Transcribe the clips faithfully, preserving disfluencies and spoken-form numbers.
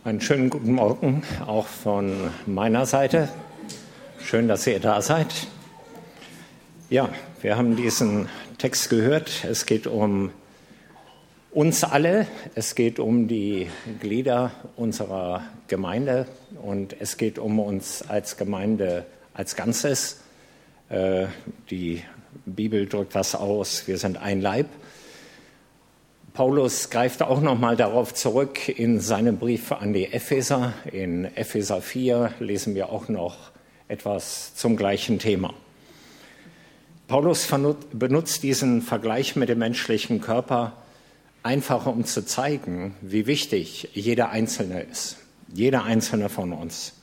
Einen schönen guten Morgen auch von meiner Seite. Schön, dass ihr da seid. Ja, wir haben diesen Text gehört. Es geht um uns alle. Es geht um die Glieder unserer Gemeinde und es geht um uns als Gemeinde als Ganzes. Äh, die Bibel drückt das aus. Wir sind ein Leib. Paulus greift auch noch mal darauf zurück in seinem Brief an die Epheser. In Epheser vier lesen wir auch noch etwas zum gleichen Thema. Paulus benutzt diesen Vergleich mit dem menschlichen Körper einfach, um zu zeigen, wie wichtig jeder Einzelne ist. Jeder Einzelne von uns.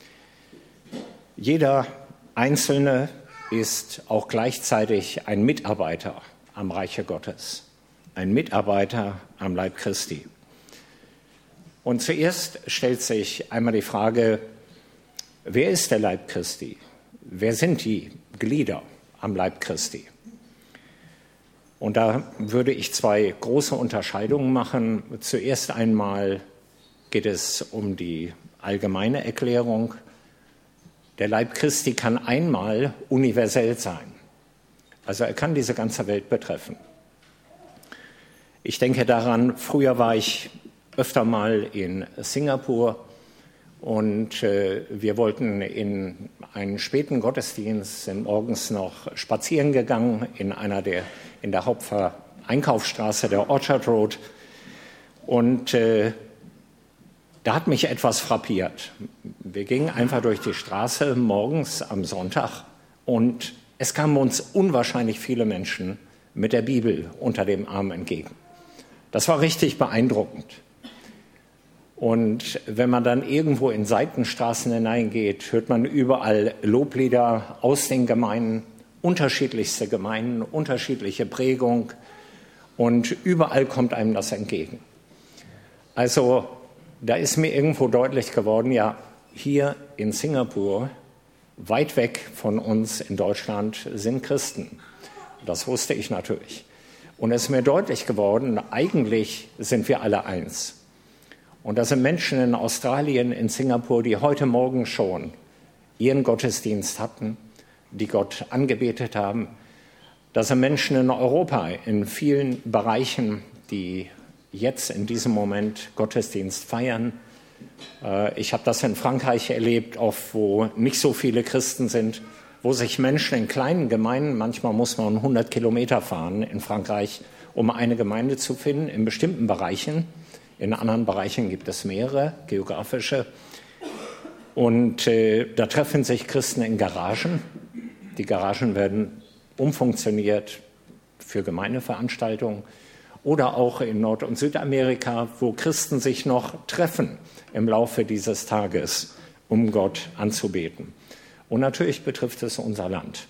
Jeder Einzelne ist auch gleichzeitig ein Mitarbeiter am Reiche Gottes. Ein Mitarbeiter am Leib Christi. Und zuerst stellt sich einmal die Frage, wer ist der Leib Christi? Wer sind die Glieder am Leib Christi? Und da würde ich zwei große Unterscheidungen machen. Zuerst einmal geht es um die allgemeine Erklärung. Der Leib Christi kann einmal universell sein. Also er kann diese ganze Welt betreffen. Ich denke daran, früher war ich öfter mal in Singapur und äh, wir wollten in einen späten Gottesdienst, sind morgens noch spazieren gegangen in einer der, in der Haupteinkaufsstraße der Orchard Road und äh, da hat mich etwas frappiert. Wir gingen einfach durch die Straße morgens am Sonntag und es kamen uns unwahrscheinlich viele Menschen mit der Bibel unter dem Arm entgegen. Das war richtig beeindruckend. Und wenn man dann irgendwo in Seitenstraßen hineingeht, hört man überall Loblieder aus den Gemeinden, unterschiedlichste Gemeinden, unterschiedliche Prägung und überall kommt einem das entgegen. Also da ist mir irgendwo deutlich geworden, ja, hier in Singapur, weit weg von uns in Deutschland, sind Christen. Das wusste ich natürlich. Und es ist mir deutlich geworden, eigentlich sind wir alle eins. Und das sind Menschen in Australien, in Singapur, die heute Morgen schon ihren Gottesdienst hatten, die Gott angebetet haben. Das sind Menschen in Europa, in vielen Bereichen, die jetzt in diesem Moment Gottesdienst feiern. Ich habe das in Frankreich erlebt, oft wo nicht so viele Christen sind, wo sich Menschen in kleinen Gemeinden, manchmal muss man hundert Kilometer fahren in Frankreich, um eine Gemeinde zu finden, in bestimmten Bereichen. In anderen Bereichen gibt es mehrere, geografische. Und äh, da treffen sich Christen in Garagen. Die Garagen werden umfunktioniert für Gemeindeveranstaltungen. Oder auch in Nord- und Südamerika, wo Christen sich noch treffen im Laufe dieses Tages, um Gott anzubeten. Und natürlich betrifft es unser Land.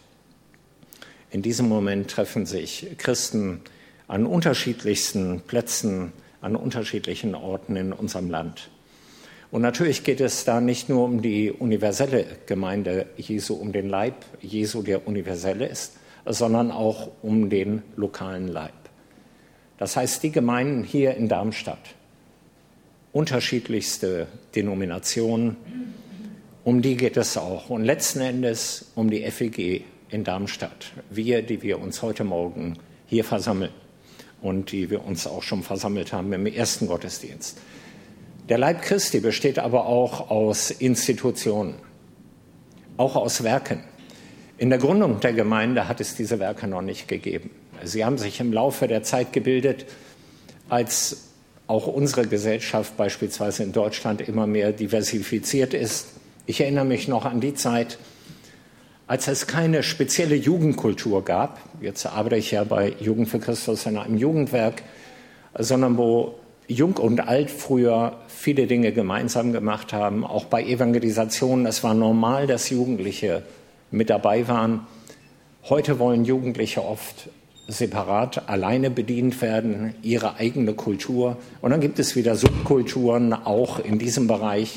In diesem Moment treffen sich Christen an unterschiedlichsten Plätzen, an unterschiedlichen Orten in unserem Land. Und natürlich geht es da nicht nur um die universelle Gemeinde Jesu, um den Leib Jesu, der universell ist, sondern auch um den lokalen Leib. Das heißt, die Gemeinden hier in Darmstadt, unterschiedlichste Denominationen, um die geht es auch. Und letzten Endes um die F E G in Darmstadt. Wir, die wir uns heute Morgen hier versammeln und die wir uns auch schon versammelt haben im ersten Gottesdienst. Der Leib Christi besteht aber auch aus Institutionen, auch aus Werken. In der Gründung der Gemeinde hat es diese Werke noch nicht gegeben. Sie haben sich im Laufe der Zeit gebildet, als auch unsere Gesellschaft beispielsweise in Deutschland immer mehr diversifiziert ist. Ich erinnere mich noch an die Zeit, als es keine spezielle Jugendkultur gab. Jetzt arbeite ich ja bei Jugend für Christus in einem Jugendwerk, sondern wo Jung und Alt früher viele Dinge gemeinsam gemacht haben, auch bei Evangelisationen. Es war normal, dass Jugendliche mit dabei waren. Heute wollen Jugendliche oft separat, alleine bedient werden, ihre eigene Kultur. Und dann gibt es wieder Subkulturen, auch in diesem Bereich.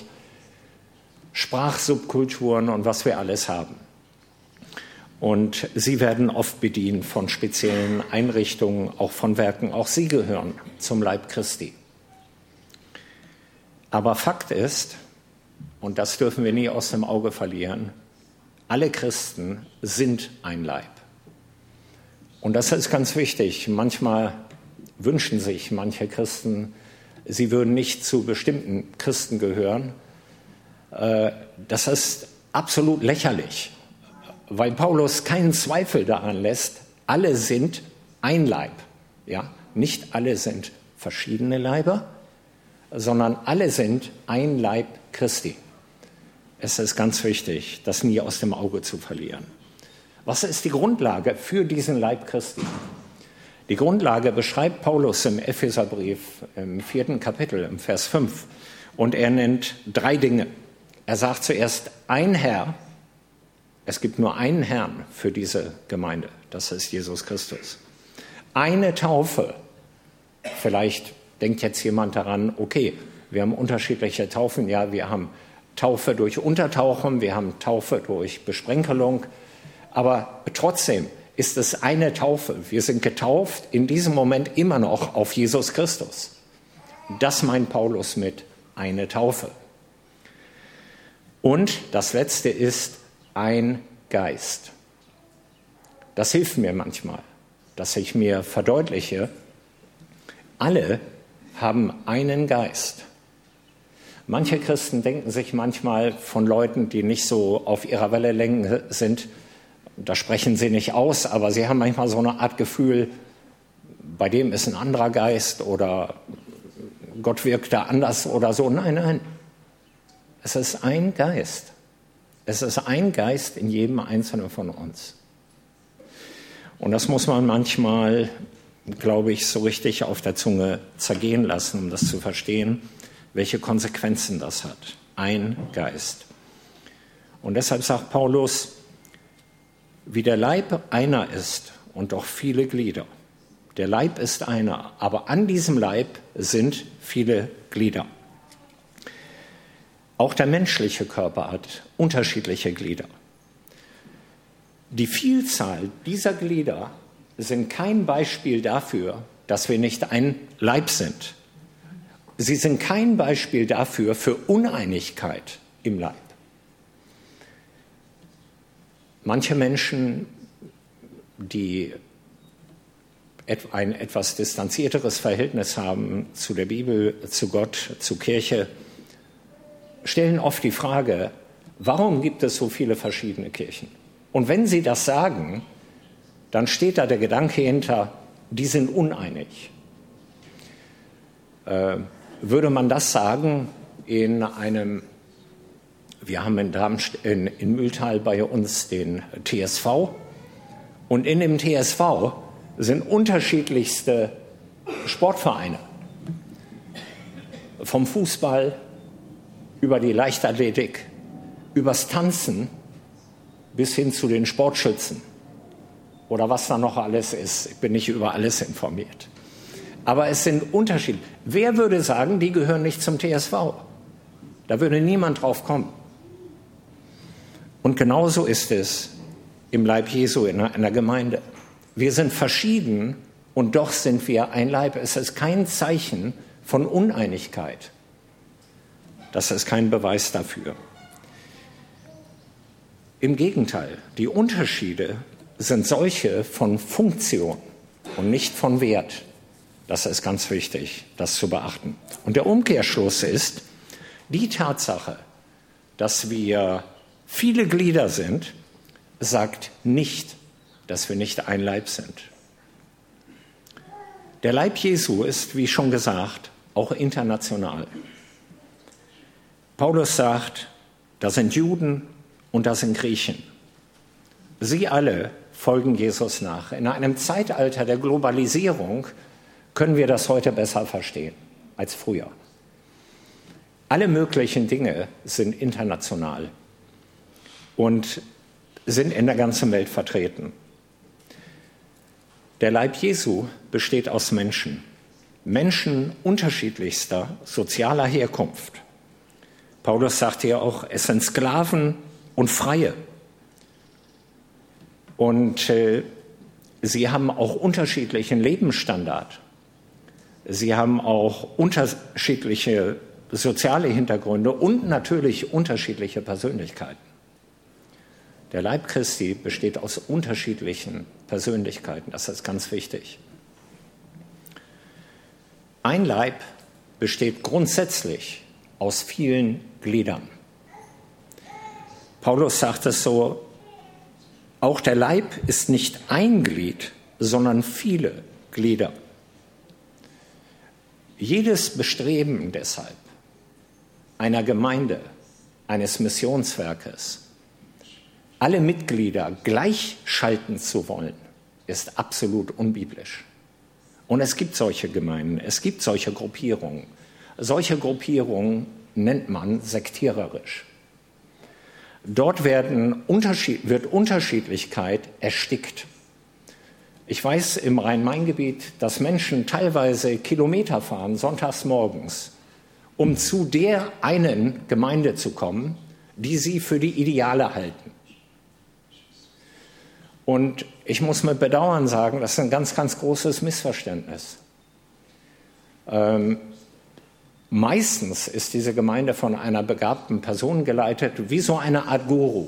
Sprachsubkulturen und was wir alles haben. Und sie werden oft bedient von speziellen Einrichtungen, auch von Werken. Auch sie gehören zum Leib Christi. Aber Fakt ist, und das dürfen wir nie aus dem Auge verlieren, alle Christen sind ein Leib. Und das ist ganz wichtig. Manchmal wünschen sich manche Christen, sie würden nicht zu bestimmten Christen gehören. Das ist absolut lächerlich, weil Paulus keinen Zweifel daran lässt, alle sind ein Leib. Ja? Nicht alle sind verschiedene Leiber, sondern alle sind ein Leib Christi. Es ist ganz wichtig, das nie aus dem Auge zu verlieren. Was ist die Grundlage für diesen Leib Christi? Die Grundlage beschreibt Paulus im Epheserbrief im vierten Kapitel, im Vers fünf. Und er nennt drei Dinge. Er sagt zuerst, ein Herr. Es gibt nur einen Herrn für diese Gemeinde. Das ist Jesus Christus. Eine Taufe. Vielleicht denkt jetzt jemand daran, okay, wir haben unterschiedliche Taufen. Ja, wir haben Taufe durch Untertauchen, wir haben Taufe durch Besprenkelung. Aber trotzdem ist es eine Taufe. Wir sind getauft in diesem Moment immer noch auf Jesus Christus. Das meint Paulus mit eine Taufe. Und das Letzte ist ein Geist. Das hilft mir manchmal, dass ich mir verdeutliche, alle haben einen Geist. Manche Christen denken sich manchmal von Leuten, die nicht so auf ihrer Wellenlänge sind, da sprechen sie nicht aus, aber sie haben manchmal so eine Art Gefühl, bei dem ist ein anderer Geist oder Gott wirkt da anders oder so. Nein, nein, es ist ein Geist. Es ist ein Geist in jedem Einzelnen von uns. Und das muss man manchmal, glaube ich, so richtig auf der Zunge zergehen lassen, um das zu verstehen, welche Konsequenzen das hat. Ein Geist. Und deshalb sagt Paulus, wie der Leib einer ist und doch viele Glieder. Der Leib ist einer, aber an diesem Leib sind viele Glieder. Auch der menschliche Körper hat unterschiedliche Glieder. Die Vielzahl dieser Glieder sind kein Beispiel dafür, dass wir nicht ein Leib sind. Sie sind kein Beispiel dafür für Uneinigkeit im Leib. Manche Menschen, die ein etwas distanzierteres Verhältnis haben zu der Bibel, zu Gott, zur Kirche, stellen oft die Frage, warum gibt es so viele verschiedene Kirchen? Und wenn sie das sagen, dann steht da der Gedanke hinter, die sind uneinig. Äh, würde man das sagen in einem, wir haben in, Darmst- in, in Mühltal bei uns den T S V und in dem T S V sind unterschiedlichste Sportvereine. Vom Fußball über die Leichtathletik, übers Tanzen bis hin zu den Sportschützen oder was da noch alles ist. Ich bin nicht über alles informiert. Aber es sind Unterschiede. Wer würde sagen, die gehören nicht zum T S V? Da würde niemand drauf kommen. Und genauso ist es im Leib Jesu in einer Gemeinde. Wir sind verschieden und doch sind wir ein Leib. Es ist kein Zeichen von Uneinigkeit. Das ist kein Beweis dafür. Im Gegenteil, die Unterschiede sind solche von Funktion und nicht von Wert. Das ist ganz wichtig, das zu beachten. Und der Umkehrschluss ist, die Tatsache, dass wir viele Glieder sind, sagt nicht, dass wir nicht ein Leib sind. Der Leib Jesu ist, wie schon gesagt, auch international. Paulus sagt, da sind Juden und da sind Griechen. Sie alle folgen Jesus nach. In einem Zeitalter der Globalisierung können wir das heute besser verstehen als früher. Alle möglichen Dinge sind international und sind in der ganzen Welt vertreten. Der Leib Jesu besteht aus Menschen, Menschen unterschiedlichster sozialer Herkunft. Paulus sagt hier auch, es sind Sklaven und Freie. Und äh, sie haben auch unterschiedlichen Lebensstandard. Sie haben auch unterschiedliche soziale Hintergründe und natürlich unterschiedliche Persönlichkeiten. Der Leib Christi besteht aus unterschiedlichen Persönlichkeiten, das ist ganz wichtig. Ein Leib besteht grundsätzlich aus vielen Gliedern. Paulus sagt es so, auch der Leib ist nicht ein Glied, sondern viele Glieder. Jedes Bestreben deshalb einer Gemeinde, eines Missionswerkes, alle Mitglieder gleichschalten zu wollen, ist absolut unbiblisch. Und es gibt solche Gemeinden, es gibt solche Gruppierungen. Solche Gruppierungen nennt man sektiererisch. Dort werden Unterschied, wird Unterschiedlichkeit erstickt. Ich weiß im Rhein-Main-Gebiet, dass Menschen teilweise Kilometer fahren, sonntags morgens, um zu der einen Gemeinde zu kommen, die sie für die Ideale halten. Und ich muss mit Bedauern sagen, das ist ein ganz, ganz großes Missverständnis. Ähm, meistens ist diese Gemeinde von einer begabten Person geleitet, wie so eine Art Guru.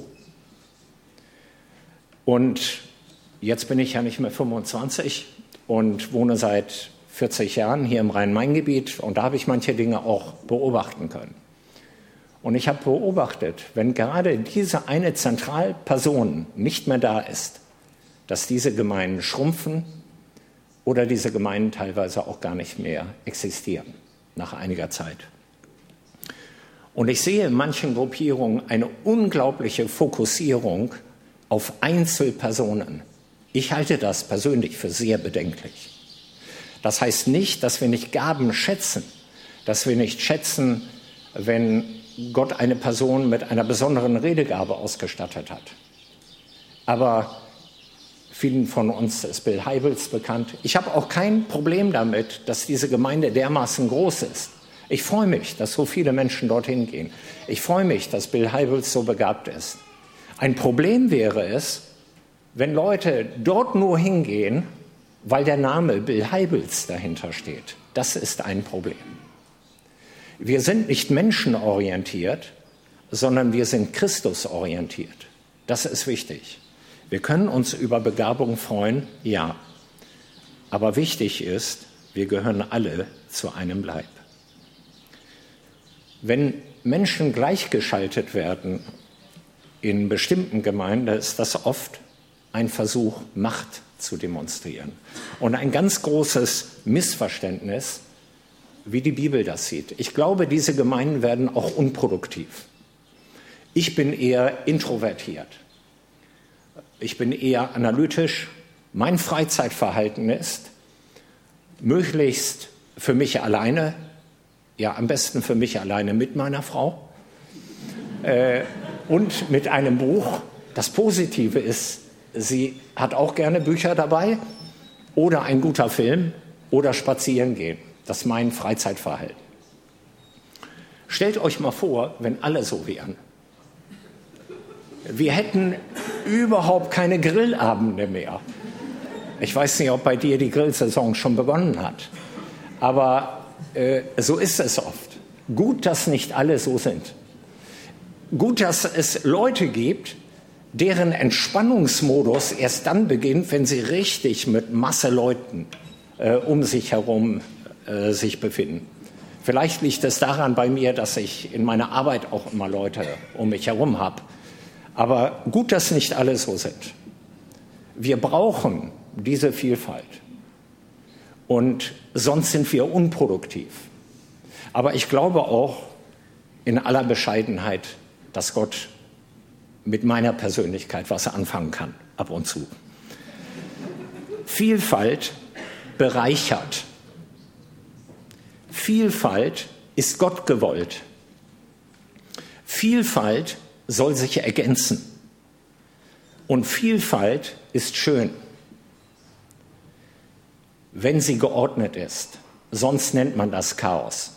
Und jetzt bin ich ja nicht mehr fünfundzwanzig und wohne seit vierzig Jahren hier im Rhein-Main-Gebiet und da habe ich manche Dinge auch beobachten können. Und ich habe beobachtet, wenn gerade diese eine Zentralperson nicht mehr da ist, dass diese Gemeinden schrumpfen oder diese Gemeinden teilweise auch gar nicht mehr existieren nach einiger Zeit. Und ich sehe in manchen Gruppierungen eine unglaubliche Fokussierung auf Einzelpersonen. Ich halte das persönlich für sehr bedenklich. Das heißt nicht, dass wir nicht Gaben schätzen, dass wir nicht schätzen, wenn Gott eine Person mit einer besonderen Redegabe ausgestattet hat. Aber vielen von uns ist Bill Hybels bekannt. Ich habe auch kein Problem damit, dass diese Gemeinde dermaßen groß ist. Ich freue mich, dass so viele Menschen dorthin gehen. Ich freue mich, dass Bill Hybels so begabt ist. Ein Problem wäre es, wenn Leute dort nur hingehen, weil der Name Bill Hybels dahinter steht. Das ist ein Problem. Wir sind nicht menschenorientiert, sondern wir sind Christusorientiert. Das ist wichtig. Wir können uns über Begabung freuen, ja. Aber wichtig ist, wir gehören alle zu einem Leib. Wenn Menschen gleichgeschaltet werden in bestimmten Gemeinden, ist das oft ein Versuch, Macht zu demonstrieren. Und ein ganz großes Missverständnis, wie die Bibel das sieht. Ich glaube, diese Gemeinden werden auch unproduktiv. Ich bin eher introvertiert. Ich bin eher analytisch. Mein Freizeitverhalten ist, möglichst für mich alleine, ja am besten für mich alleine mit meiner Frau äh, und mit einem Buch. Das Positive ist, sie hat auch gerne Bücher dabei oder ein guter Film oder spazieren gehen. Das ist mein Freizeitverhalten. Stellt euch mal vor, wenn alle so wären. Wir hätten überhaupt keine Grillabende mehr. Ich weiß nicht, ob bei dir die Grillsaison schon begonnen hat. Aber äh, so ist es oft. Gut, dass nicht alle so sind. Gut, dass es Leute gibt, deren Entspannungsmodus erst dann beginnt, wenn sie richtig mit Masse Leuten äh, um sich herum äh, sich befinden. Vielleicht liegt es daran bei mir, dass ich in meiner Arbeit auch immer Leute um mich herum habe. Aber gut, dass nicht alle so sind. Wir brauchen diese Vielfalt. Und sonst sind wir unproduktiv. Aber ich glaube auch in aller Bescheidenheit, dass Gott mit meiner Persönlichkeit was anfangen kann, ab und zu. Vielfalt bereichert. Vielfalt ist Gott gewollt. Vielfalt soll sich ergänzen. Und Vielfalt ist schön, wenn sie geordnet ist. Sonst nennt man das Chaos.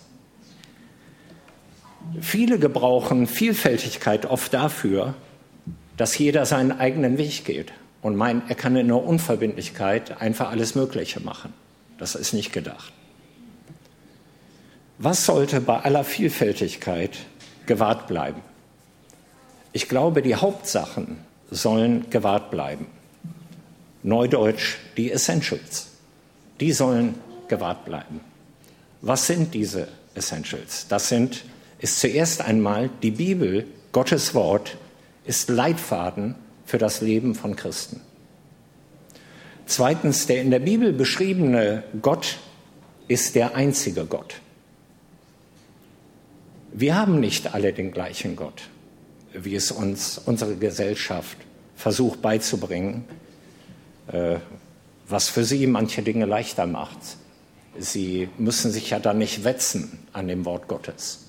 Viele gebrauchen Vielfältigkeit oft dafür, dass jeder seinen eigenen Weg geht und meint, er kann in der Unverbindlichkeit einfach alles Mögliche machen. Das ist nicht gedacht. Was sollte bei aller Vielfältigkeit gewahrt bleiben? Ich glaube, die Hauptsachen sollen gewahrt bleiben. Neudeutsch die Essentials. Die sollen gewahrt bleiben. Was sind diese Essentials? Das sind, ist zuerst einmal die Bibel, Gottes Wort, ist Leitfaden für das Leben von Christen. Zweitens, der in der Bibel beschriebene Gott ist der einzige Gott. Wir haben nicht alle den gleichen Gott, wie es uns unsere Gesellschaft versucht beizubringen, was für sie manche Dinge leichter macht. Sie müssen sich ja dann nicht wetzen an dem Wort Gottes.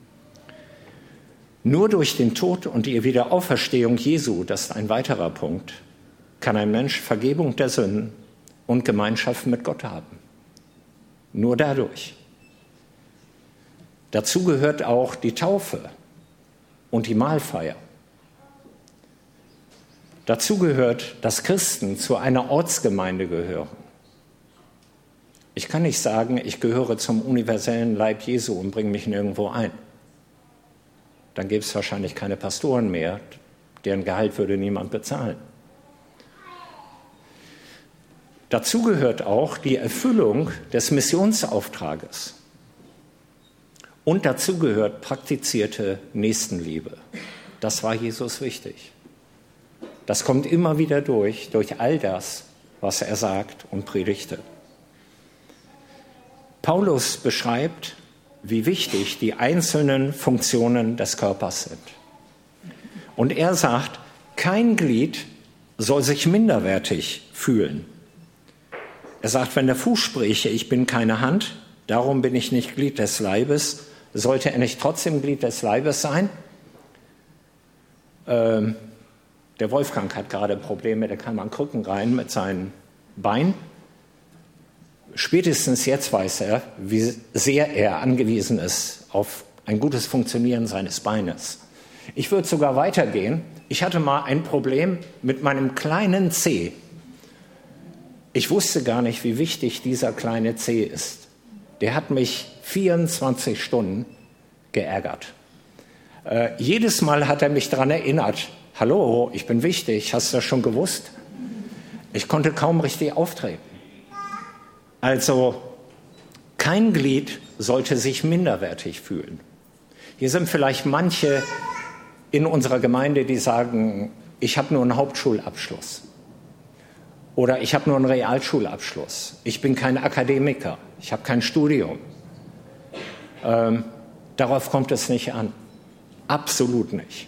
Nur durch den Tod und die Wiederauferstehung Jesu, das ist ein weiterer Punkt, kann ein Mensch Vergebung der Sünden und Gemeinschaft mit Gott haben. Nur dadurch. Dazu gehört auch die Taufe und die Mahlfeier. Dazu gehört, dass Christen zu einer Ortsgemeinde gehören. Ich kann nicht sagen, ich gehöre zum universellen Leib Jesu und bringe mich nirgendwo ein. Dann gäbe es wahrscheinlich keine Pastoren mehr, deren Gehalt würde niemand bezahlen. Dazu gehört auch die Erfüllung des Missionsauftrages. Und dazu gehört praktizierte Nächstenliebe. Das war Jesus wichtig. Das kommt immer wieder durch, durch all das, was er sagt und predigte. Paulus beschreibt, wie wichtig die einzelnen Funktionen des Körpers sind. Und er sagt, kein Glied soll sich minderwertig fühlen. Er sagt, wenn der Fuß spräche, ich bin keine Hand, darum bin ich nicht Glied des Leibes, sollte er nicht trotzdem Glied des Leibes sein? Ähm, der Wolfgang hat gerade Probleme, der kann mal Krücken rein mit seinen Beinen. Spätestens jetzt weiß er, wie sehr er angewiesen ist auf ein gutes Funktionieren seines Beines. Ich würde sogar weitergehen. Ich hatte mal ein Problem mit meinem kleinen Zeh. Ich wusste gar nicht, wie wichtig dieser kleine Zeh ist. Der hat mich vierundzwanzig Stunden geärgert. Äh, jedes Mal hat er mich daran erinnert, hallo, ich bin wichtig, hast du das schon gewusst? Ich konnte kaum richtig auftreten. Also kein Glied sollte sich minderwertig fühlen. Hier sind vielleicht manche in unserer Gemeinde, die sagen, ich habe nur einen Hauptschulabschluss oder ich habe nur einen Realschulabschluss. Ich bin kein Akademiker, ich habe kein Studium. Ähm, darauf kommt es nicht an. Absolut nicht.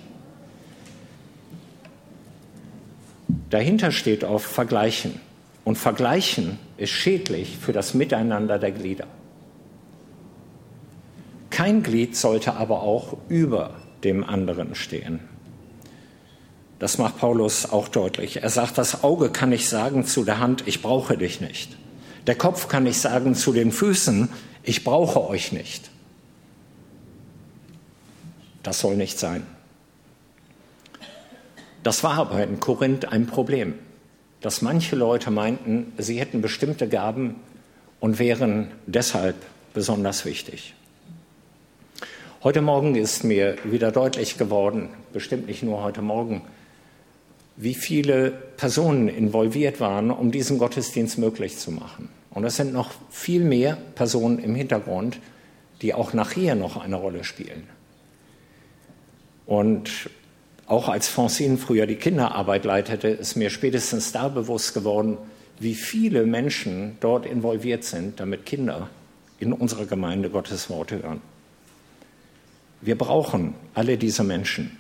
Dahinter steht auf Vergleichen. Und Vergleichen ist schädlich für das Miteinander der Glieder. Kein Glied sollte aber auch über dem anderen stehen. Das macht Paulus auch deutlich. Er sagt, das Auge kann nicht sagen zu der Hand, ich brauche dich nicht. Der Kopf kann nicht sagen zu den Füßen, ich brauche euch nicht. Das soll nicht sein. Das war aber in Korinth ein Problem, dass manche Leute meinten, sie hätten bestimmte Gaben und wären deshalb besonders wichtig. Heute Morgen ist mir wieder deutlich geworden, bestimmt nicht nur heute Morgen, wie viele Personen involviert waren, um diesen Gottesdienst möglich zu machen. Und es sind noch viel mehr Personen im Hintergrund, die auch nachher noch eine Rolle spielen. Und auch als Francine früher die Kinderarbeit leitete, ist mir spätestens da bewusst geworden, wie viele Menschen dort involviert sind, damit Kinder in unserer Gemeinde Gottes Wort hören. Wir brauchen alle diese Menschen.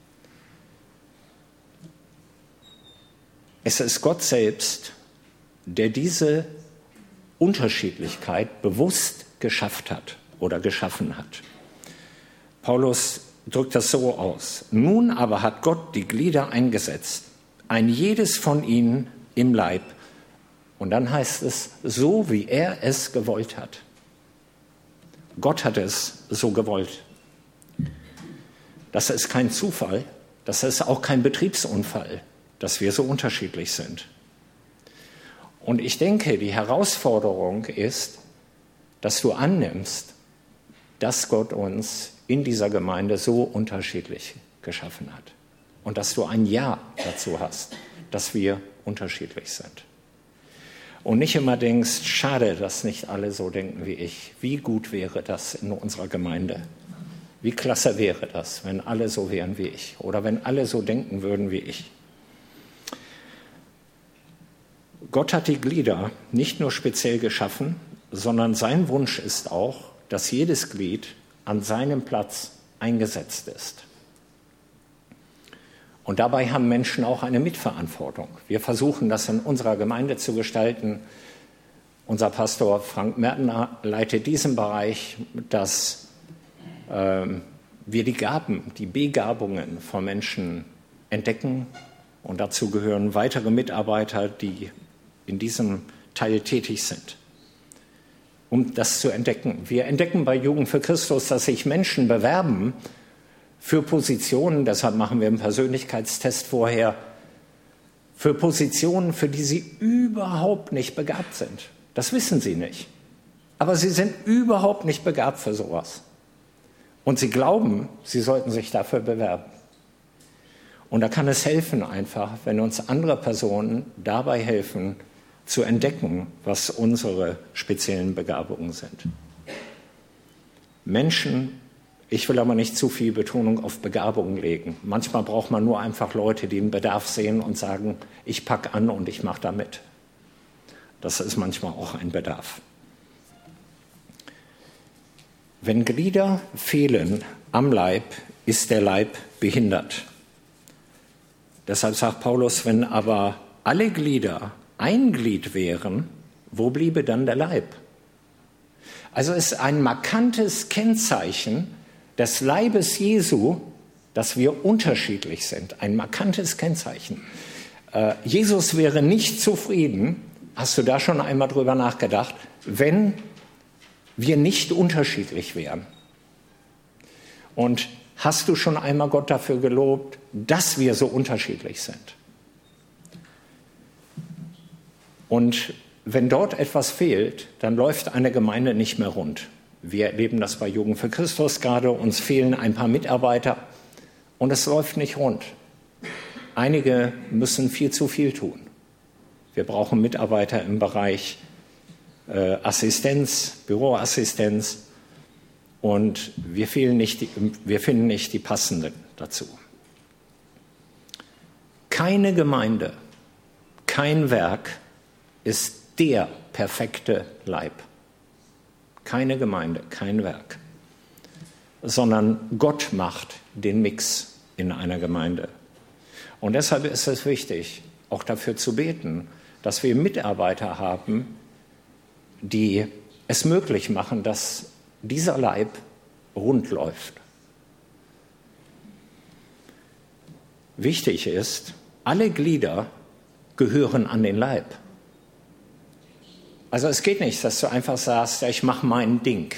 Es ist Gott selbst, der diese Unterschiedlichkeit bewusst geschafft hat oder geschaffen hat. Paulus drückt das so aus. Nun aber hat Gott die Glieder eingesetzt, ein jedes von ihnen im Leib. Und dann heißt es, so wie er es gewollt hat. Gott hat es so gewollt. Das ist kein Zufall, das ist auch kein Betriebsunfall, dass wir so unterschiedlich sind. Und ich denke, die Herausforderung ist, dass du annimmst, dass Gott uns in dieser Gemeinde so unterschiedlich geschaffen hat. Und dass du ein Ja dazu hast, dass wir unterschiedlich sind. Und nicht immer denkst, schade, dass nicht alle so denken wie ich. Wie gut wäre das in unserer Gemeinde? Wie klasse wäre das, wenn alle so wären wie ich oder wenn alle so denken würden wie ich? Gott hat die Glieder nicht nur speziell geschaffen, sondern sein Wunsch ist auch, dass jedes Glied an seinem Platz eingesetzt ist. Und dabei haben Menschen auch eine Mitverantwortung. Wir versuchen das in unserer Gemeinde zu gestalten. Unser Pastor Frank Mertner leitet diesen Bereich, dass äh, wir die Gaben, die Begabungen von Menschen entdecken. Und dazu gehören weitere Mitarbeiter, die in diesem Teil tätig sind, um das zu entdecken. Wir entdecken bei Jugend für Christus, dass sich Menschen bewerben für Positionen, deshalb machen wir einen Persönlichkeitstest vorher, für Positionen, für die sie überhaupt nicht begabt sind. Das wissen sie nicht. Aber sie sind überhaupt nicht begabt für sowas. Und sie glauben, sie sollten sich dafür bewerben. Und da kann es helfen einfach, wenn uns andere Personen dabei helfen, zu entdecken, was unsere speziellen Begabungen sind. Menschen, ich will aber nicht zu viel Betonung auf Begabungen legen. Manchmal braucht man nur einfach Leute, die einen Bedarf sehen und sagen, ich packe an und ich mache da mit. Das ist manchmal auch ein Bedarf. Wenn Glieder fehlen am Leib, ist der Leib behindert. Deshalb sagt Paulus, wenn aber alle Glieder ein Glied wären, wo bliebe dann der Leib? Also es ist ein markantes Kennzeichen des Leibes Jesu, dass wir unterschiedlich sind. Ein markantes Kennzeichen. Äh, Jesus wäre nicht zufrieden, hast du da schon einmal drüber nachgedacht, wenn wir nicht unterschiedlich wären. Und hast du schon einmal Gott dafür gelobt, dass wir so unterschiedlich sind? Und wenn dort etwas fehlt, dann läuft eine Gemeinde nicht mehr rund. Wir erleben das bei Jugend für Christus gerade, uns fehlen ein paar Mitarbeiter und es läuft nicht rund. Einige müssen viel zu viel tun. Wir brauchen Mitarbeiter im Bereich äh, Assistenz, Büroassistenz und wir, fehlen nicht die, wir finden nicht die passenden dazu. Keine Gemeinde, kein Werk ist der perfekte Leib. Keine Gemeinde, kein Werk, sondern Gott macht den Mix in einer Gemeinde. Und deshalb ist es wichtig, auch dafür zu beten, dass wir Mitarbeiter haben, die es möglich machen, dass dieser Leib rund läuft. Wichtig ist, alle Glieder gehören an den Leib. Also es geht nicht, dass du einfach sagst, ja, ich mache mein Ding.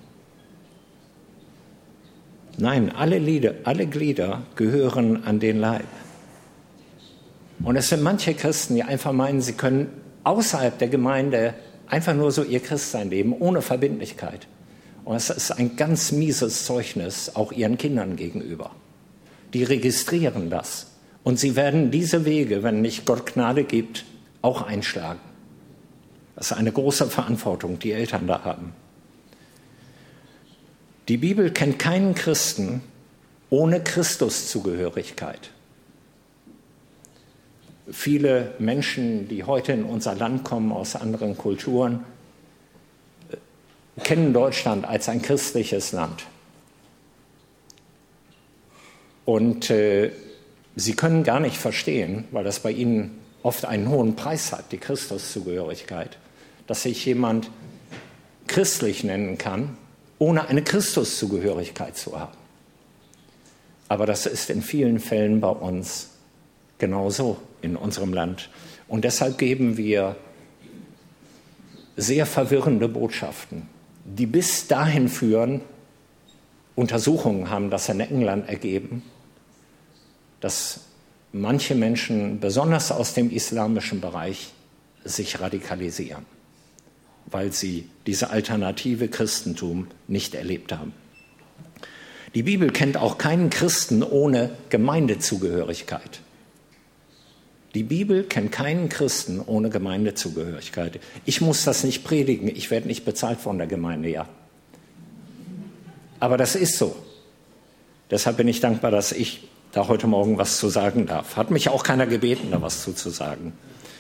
Nein, alle Glieder, alle Glieder gehören an den Leib. Und es sind manche Christen, die einfach meinen, sie können außerhalb der Gemeinde einfach nur so ihr Christsein leben, ohne Verbindlichkeit. Und es ist ein ganz mieses Zeugnis auch ihren Kindern gegenüber. Die registrieren das. Und sie werden diese Wege, wenn nicht Gott Gnade gibt, auch einschlagen. Das ist eine große Verantwortung, die Eltern da haben. Die Bibel kennt keinen Christen ohne Christuszugehörigkeit. Viele Menschen, die heute in unser Land kommen aus anderen Kulturen, kennen Deutschland als ein christliches Land. Und äh, sie können gar nicht verstehen, weil das bei ihnen oft einen hohen Preis hat, die Christuszugehörigkeit, dass sich jemand christlich nennen kann, ohne eine Christuszugehörigkeit zu haben. Aber das ist in vielen Fällen bei uns genauso in unserem Land. Und deshalb geben wir sehr verwirrende Botschaften, die bis dahin führen, Untersuchungen haben das in England ergeben, dass manche Menschen, besonders aus dem islamischen Bereich, sich radikalisieren. weil sie diese alternative Christentum nicht erlebt haben. Die Bibel kennt auch keinen Christen ohne Gemeindezugehörigkeit. Die Bibel kennt keinen Christen ohne Gemeindezugehörigkeit. Ich muss das nicht predigen, ich werde nicht bezahlt von der Gemeinde, ja. Aber das ist so. Deshalb bin ich dankbar, dass ich da heute Morgen was zu sagen darf. Hat mich auch keiner gebeten, da was zu, zu sagen.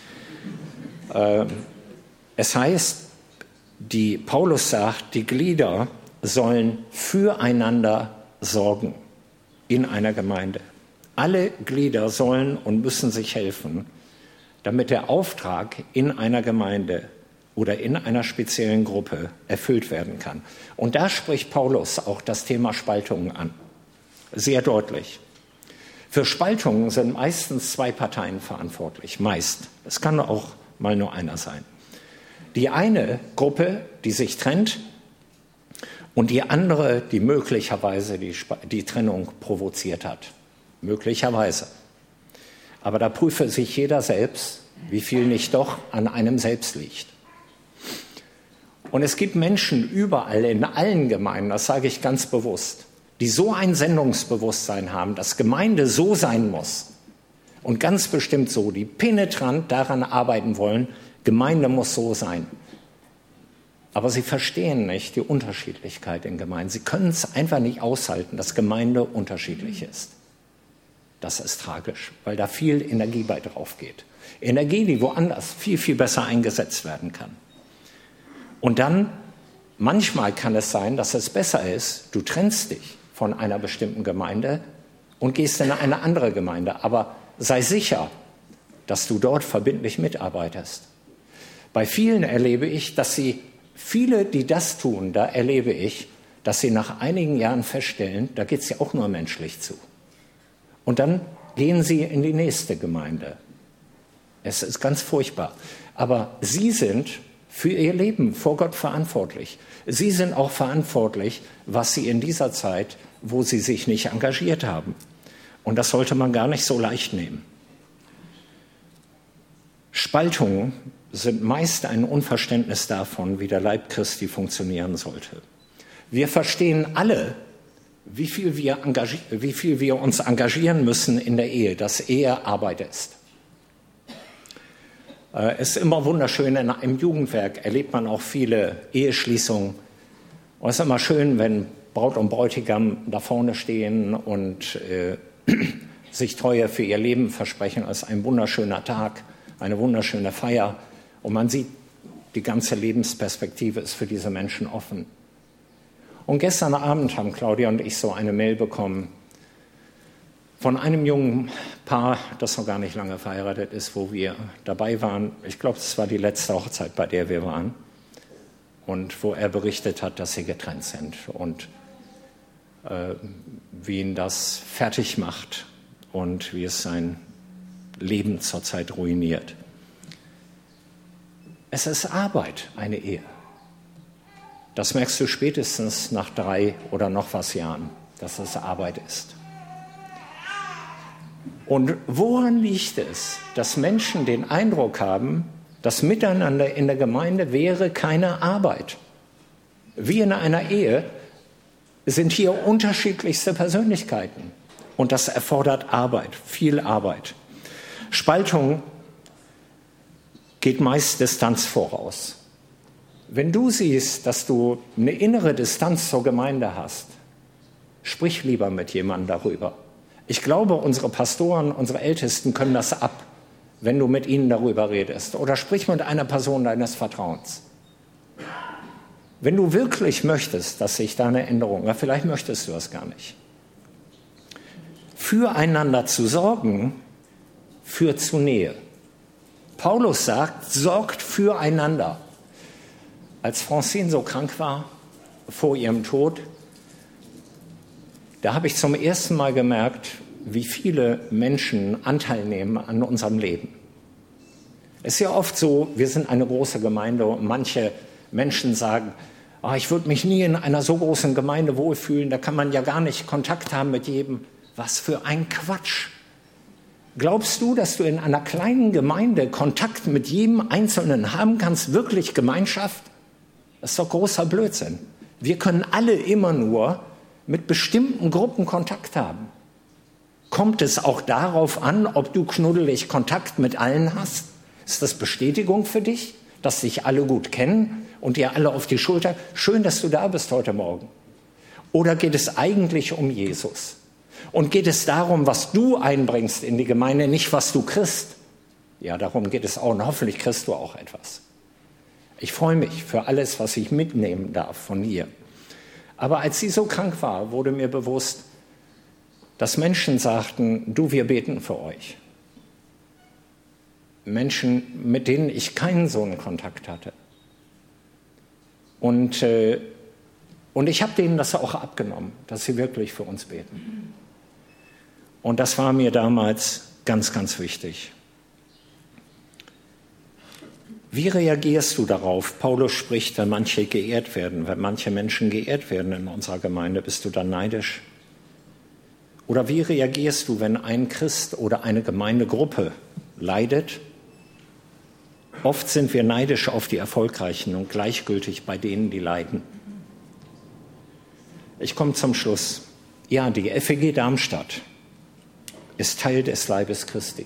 Äh, es heißt, die Paulus sagt, die Glieder sollen füreinander sorgen in einer Gemeinde. Alle Glieder sollen und müssen sich helfen, damit der Auftrag in einer Gemeinde oder in einer speziellen Gruppe erfüllt werden kann. Und da spricht Paulus auch das Thema Spaltungen an. Sehr deutlich. Für Spaltungen sind meistens zwei Parteien verantwortlich. Meist. Es kann auch mal nur einer sein. Die eine Gruppe, die sich trennt, und die andere, die möglicherweise die, die Trennung provoziert hat. Möglicherweise. Aber da prüfe sich jeder selbst, wie viel nicht doch an einem selbst liegt. Und es gibt Menschen überall, in allen Gemeinden, das sage ich ganz bewusst, die so ein Sendungsbewusstsein haben, dass Gemeinde so sein muss. Und ganz bestimmt so, die penetrant daran arbeiten wollen, Gemeinde muss so sein. Aber sie verstehen nicht die Unterschiedlichkeit in Gemeinden. Sie können es einfach nicht aushalten, dass Gemeinde unterschiedlich ist. Das ist tragisch, weil da viel Energie bei drauf geht. Energie, die woanders viel, viel besser eingesetzt werden kann. Und dann, manchmal kann es sein, dass es besser ist, du trennst dich von einer bestimmten Gemeinde und gehst in eine andere Gemeinde. Aber sei sicher, dass du dort verbindlich mitarbeitest. Bei vielen erlebe ich, dass sie Viele, die das tun, da erlebe ich, dass sie nach einigen Jahren feststellen, da geht es ja auch nur menschlich zu. Und dann gehen sie in die nächste Gemeinde. Es ist ganz furchtbar. Aber sie sind für ihr Leben vor Gott verantwortlich. Sie sind auch verantwortlich, was sie in dieser Zeit, wo sie sich nicht engagiert haben. Und das sollte man gar nicht so leicht nehmen. Spaltungen sind meist ein Unverständnis davon, wie der Leib Christi funktionieren sollte. Wir verstehen alle, wie viel wir, engagier- wie viel wir uns engagieren müssen in der Ehe, dass Ehe Arbeit ist. Es äh, ist immer wunderschön, in, im Jugendwerk erlebt man auch viele Eheschließungen. Und es ist immer schön, wenn Braut und Bräutigam da vorne stehen und äh, sich Treue für ihr Leben versprechen. Es ist ein wunderschöner Tag, eine wunderschöne Feier. Und man sieht, die ganze Lebensperspektive ist für diese Menschen offen. Und gestern Abend haben Claudia und ich so eine Mail bekommen von einem jungen Paar, das noch gar nicht lange verheiratet ist, wo wir dabei waren. Ich glaube, das war die letzte Hochzeit, bei der wir waren. Und wo er berichtet hat, dass sie getrennt sind und äh, wie ihn das fertig macht und wie es sein Leben zurzeit ruiniert. Es ist Arbeit, eine Ehe. Das merkst du spätestens nach drei oder noch was Jahren, dass es Arbeit ist. Und woran liegt es, dass Menschen den Eindruck haben, das Miteinander in der Gemeinde wäre keine Arbeit? Wie in einer Ehe sind hier unterschiedlichste Persönlichkeiten. Und das erfordert Arbeit, viel Arbeit. Spaltung geht meist Distanz voraus. Wenn du siehst, dass du eine innere Distanz zur Gemeinde hast, sprich lieber mit jemandem darüber. Ich glaube, unsere Pastoren, unsere Ältesten können das ab, wenn du mit ihnen darüber redest. Oder sprich mit einer Person deines Vertrauens. Wenn du wirklich möchtest, dass sich da eine Änderung, ja, vielleicht möchtest du das gar nicht. Füreinander zu sorgen, führt zu Nähe. Paulus sagt, sorgt füreinander. Als Francine so krank war, vor ihrem Tod, da habe ich zum ersten Mal gemerkt, wie viele Menschen Anteil nehmen an unserem Leben. Es ist ja oft so, wir sind eine große Gemeinde und manche Menschen sagen, oh, ich würde mich nie in einer so großen Gemeinde wohlfühlen, da kann man ja gar nicht Kontakt haben mit jedem. Was für ein Quatsch. Glaubst du, dass du in einer kleinen Gemeinde Kontakt mit jedem Einzelnen haben kannst, wirklich Gemeinschaft? Das ist doch großer Blödsinn. Wir können alle immer nur mit bestimmten Gruppen Kontakt haben. Kommt es auch darauf an, ob du knuddelig Kontakt mit allen hast? Ist das Bestätigung für dich, dass sich alle gut kennen und dir alle auf die Schulter? Schön, dass du da bist heute Morgen. Oder geht es eigentlich um Jesus? Und geht es darum, was du einbringst in die Gemeinde, nicht was du kriegst? Ja, darum geht es auch. Und hoffentlich kriegst du auch etwas. Ich freue mich für alles, was ich mitnehmen darf von ihr. Aber als sie so krank war, wurde mir bewusst, dass Menschen sagten, du, wir beten für euch. Menschen, mit denen ich keinen so einen Kontakt hatte. Und, äh, und ich habe denen das auch abgenommen, dass sie wirklich für uns beten. Und das war mir damals ganz, ganz wichtig. Wie reagierst du darauf? Paulus spricht, wenn manche geehrt werden, wenn manche Menschen geehrt werden in unserer Gemeinde, bist du dann neidisch? Oder wie reagierst du, wenn ein Christ oder eine Gemeindegruppe leidet? Oft sind wir neidisch auf die Erfolgreichen und gleichgültig bei denen, die leiden. Ich komme zum Schluss. Ja, die F E G Darmstadt ist Teil des Leibes Christi.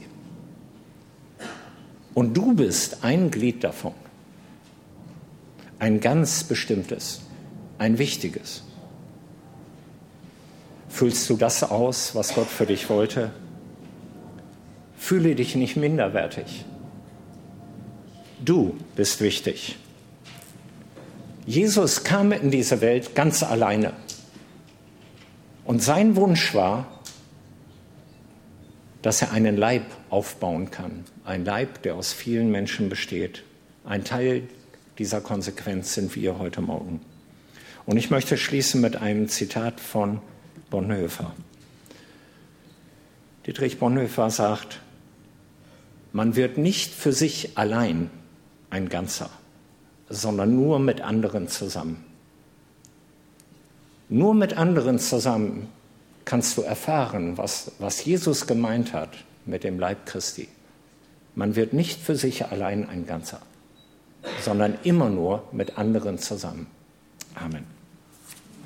Und du bist ein Glied davon. Ein ganz bestimmtes, ein wichtiges. Fühlst du das aus, was Gott für dich wollte? Fühle dich nicht minderwertig. Du bist wichtig. Jesus kam in diese Welt ganz alleine. Und sein Wunsch war, dass er einen Leib aufbauen kann. Ein Leib, der aus vielen Menschen besteht. Ein Teil dieser Konsequenz sind wir heute Morgen. Und ich möchte schließen mit einem Zitat von Bonhoeffer. Dietrich Bonhoeffer sagt, man wird nicht für sich allein ein Ganzer, sondern nur mit anderen zusammen. Nur mit anderen zusammen kannst du erfahren, was, was Jesus gemeint hat mit dem Leib Christi. Man wird nicht für sich allein ein Ganzer, sondern immer nur mit anderen zusammen. Amen.